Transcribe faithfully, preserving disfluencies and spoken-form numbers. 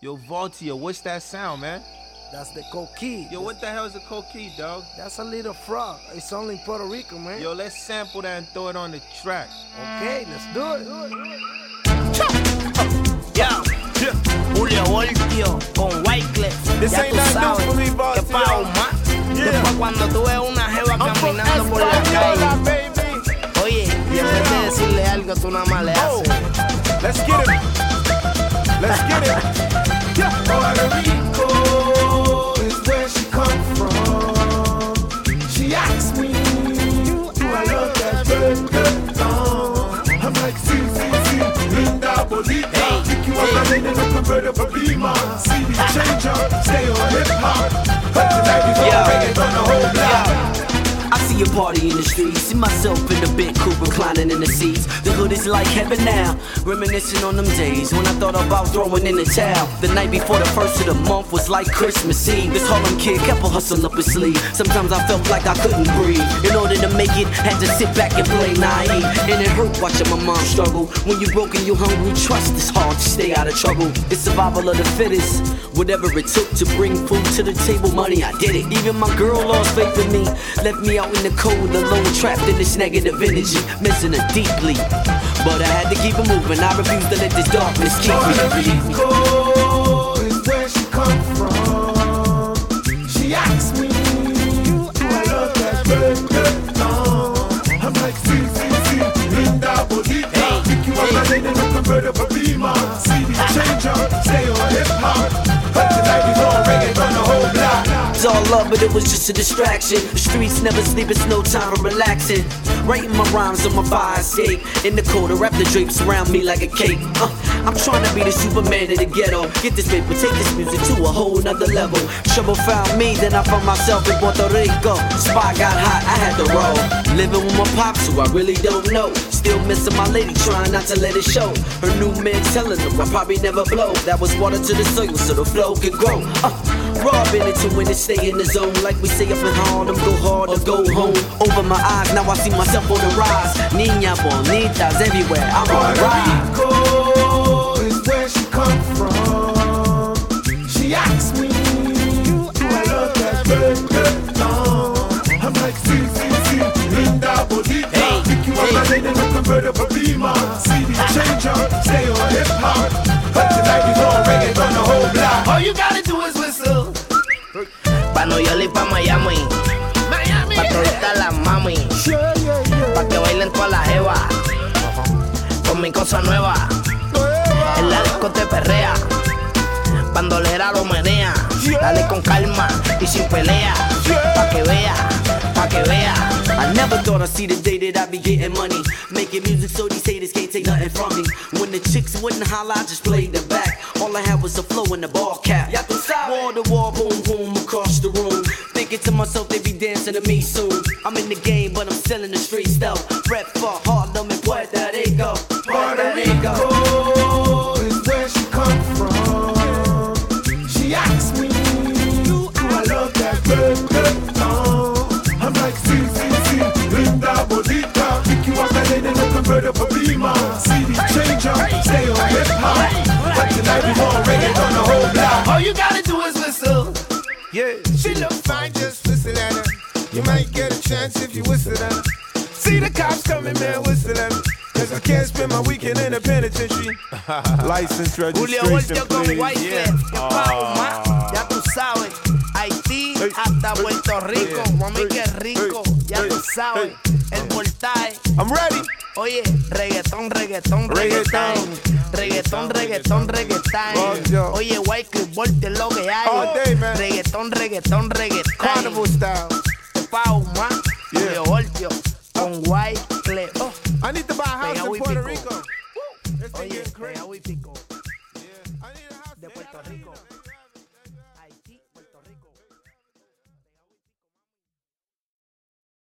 Yo, Voltia, what's that sound, man? That's the coquí. Yo, what the hell is a coquí, dog? That's a little frog. It's only in Puerto Rico, man. Yo, let's sample that and throw it on the track. Okay, let's do it. Yeah. Julio Voltio con Wyclef. This ya ain't tú nothing new sabes for me, que Voltio. pa' Omar. Yeah. Después cuando tú ves una jeva I'm from caminando por la Española, calle, baby. oye, y en vez de decirle algo, tú nada más le Oh. haces. Let's get it. Let's get it. Yeah. Puerto Rico is where she come from. She asks me, do I love that bird, bird song? I'm like, si, si, si, linda, bonita. Pick you up and then a convertible beamer. C D changer, stay on hip hop. But tonight we gon' bring it on the whole block. I see a party in the streets, see myself in the big coupe reclining in the seats. The hood is like heaven now, reminiscing on them days when I thought about throwing in the towel. The night before the first of the month was like Christmas Eve. This Harlem kid kept a hustle up his sleeve. Sometimes I felt like I couldn't breathe. In order to make it, had to sit back and play naive. And it hurt watching my mom struggle. When you broke and you hungry, trust is hard to stay out of trouble. It's survival of the fittest. Whatever it took to bring food to the table, money, I did it. Even my girl lost faith in me, left me out in the cold, alone, trapped in this negative energy, missing her deeply. But I had to keep it moving. I refuse to let this darkness keep Puerto me. Rico is where she come from. She asks me, do I love that bird, bird song? I'm like, si, si, si, linda, bonita. Pick you up and then in a convertible beamer. C D changer, stay on hip hop. But tonight we gon' bring it on the whole block. It's all love, but it was just a distraction. The streets never sleep, it's no time for relaxing. Writing my rhymes on my fire escape. In the corner, wrap the drapes around me like a cape. Uh, I'm trying to be the Superman of the ghetto. Get this paper, take this music to a whole nother level. Trouble found me, then I found myself in Puerto Rico. Spot got hot, I had to roll. Living with my pops, who I really don't know. Still missing my lady, trying not to let it show. Her new man telling her I probably never blow. That was water to the soil so the flow could grow. Uh, raw in it to win it, stay in the zone. Like we say up in Harlem, go hard or go home. Over my eyes, now I see myself on the rise. Niña bonitas everywhere, I'm alright. Puerto Rico is where she come from. She asks me, do I love that bird, bird song? I'm like, si, si, si, linda, bonita. Pick you up and then in a convertible beamer. C D changer, stay on hip hop. But tonight we gon' bring it on the whole block. All you gotta do is whistle. Pa' New York y pa' Miami, Miami. Pa' toditas las mami, Yeah, yeah, yeah. pa' que bailen todas las jevas, con mi cosa nueva. En la disco te perrea, bandolera lo menea. Dale con calma y sin pelea, pa' que vea, pa' que vea. I never thought I'd see the day that I'd be getting money. Making music so these haters can't take nothing from me. When the chicks wouldn't holler, I just played the back. All I had was a flow and a ball cap. Wall to wall, boom, boom, across the room. Thinking to myself, they be dancing to me soon. I'm in the game, but I'm still in the streets though. Rep for Harlem and Puerto Rico. Puerto Rico is where she come from. She asks me, do I love that bird, bird song? I'm like, si, si, si, linda, bonita. Pick you up and then in a convertible beamer. C D changer, stay on hip hop. But tonight we gon' bring it on the whole block. All you gotta do is whistle. Yeah, she look fine, just whistle at her. You might get a chance if you whistle at her. See the cops coming, man, whistle at me. Cause I can't spend my weekend in the penitentiary. License Julio registration, Voltio con please. Wyclef, que pa' Omar, ya tú sabes. Haití hasta Puerto Rico, mami que rico, ya tú sabes. El voltaje, I'm ready. oye, reggaetón, reggaetón, reggaetón. Reggaetón, reggaetón, reggaetón. Voltio. Oye, Wyclef Voltio es lo que hay. All day, man. Reggaetón, reggaetón, reggaetón. Carnival style. Pa' Omar, Yeah. Julio Voltio con Wyclef. Oh, I need to buy a house Pegao in y Puerto pico. Rico. Woo, this thing oye, getting crazy. pegao y pico Yeah, I need a house de in Puerto L A. Rico.